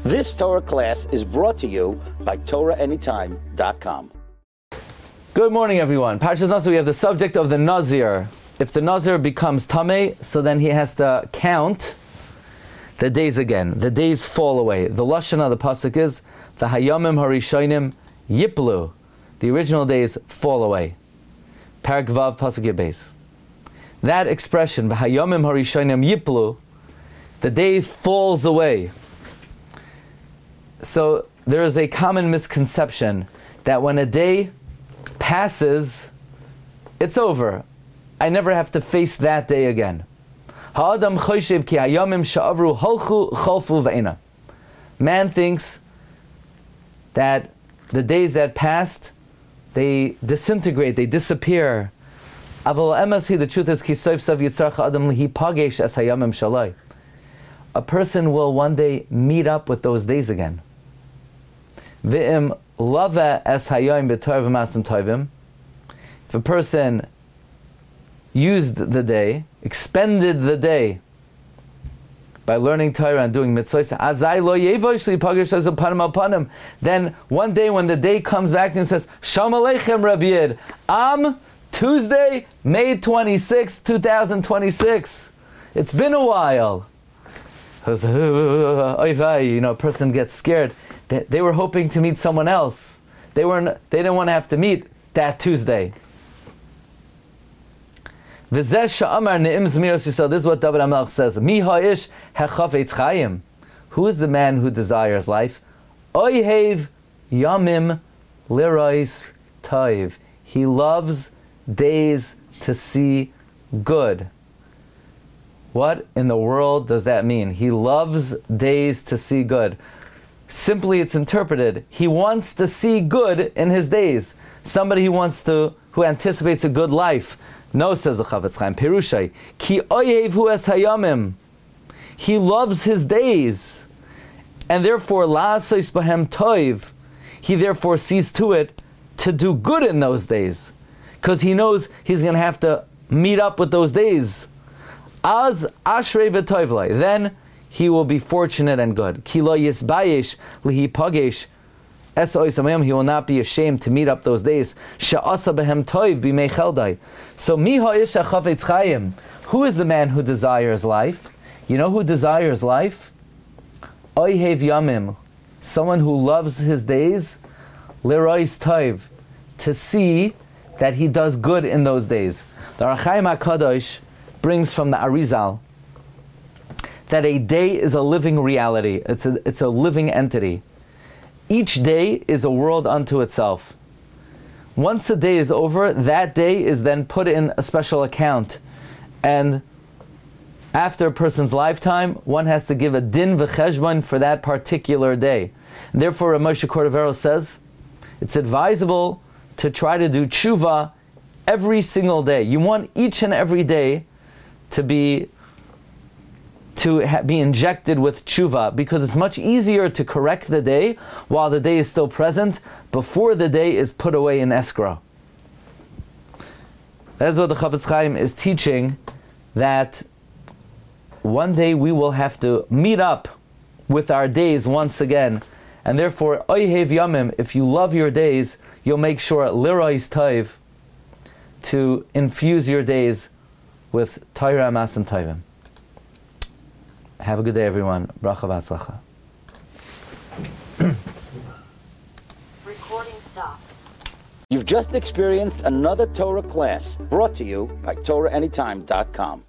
This Torah class is brought to you by TorahAnytime.com. Good morning, everyone. Parshas Naso, we have the subject of the Nazir. If the Nazir becomes Tameh, so then he has to count the days again. The days fall away. The Lashon of the Pasuk is, the Hayamim Harishonim Yiplu. The original days fall away. Parak Vav Pasuk Yebes. That expression, the Hayamim Harishonim Yiplu, the day falls away. So there is a common misconception that when a day passes, it's over. I never have to face that day again. Man thinks that the days that passed, they disintegrate, they disappear. The truth is, a person will one day meet up with those days again. If a person used the day, expended the day by learning Torah and doing mitzvahs, then one day when the day comes back and says, Shalom Aleichem Rabbi Yid, Tuesday, May 26, 2026. It's been a while. A person gets scared. They were hoping to meet someone else. They didn't want to have to meet that Tuesday. This is what David HaMelech says. Who is the man who desires life? Oyhev yamim lirois toiv. He loves days to see good. What in the world does that mean? He loves days to see good. Simply, it's interpreted, he wants to see good in his days. Somebody who anticipates a good life. No, says the Chavetz Chaim, Perushay, ki oyev hu es hayamim. He loves his days, and therefore la'asos bahem toiv. He therefore sees to it to do good in those days, because he knows he's going to have to meet up with those days. Az ashrei v'toivlai. Then he will be fortunate and good. Ki lo yisbayesh lihi pagesh es oisamayim. He will not be ashamed to meet up those days. She'asa behem toiv b'mei cheldai. So mi ha'isha chavetz chayim. Who is the man who desires life? You know who desires life? Oyhev yamim. Someone who loves his days. Lirois toiv. To see that he does good in those days. The Ohr HaChaim HaKadosh brings from the Arizal that a day is a living reality. It's a living entity. Each day is a world unto itself. Once the day is over, that day is then put in a special account. And after a person's lifetime, one has to give a din v'cheshbon for that particular day. And therefore, Moshe Cordovero says, it's advisable to try to do tshuva every single day. You want each and every day to be injected with tshuva, because it's much easier to correct the day while the day is still present before the day is put away in escrow. That is what the Chavetz Chaim is teaching, that one day we will have to meet up with our days once again, and therefore oyhev yamim, if you love your days, you'll make sure lirois toiv, to infuse your days with Torah Masim Tovim. Have a good day, everyone. Bracha v'atzlacha. Recording stopped. You've just experienced another Torah class brought to you by TorahAnytime.com.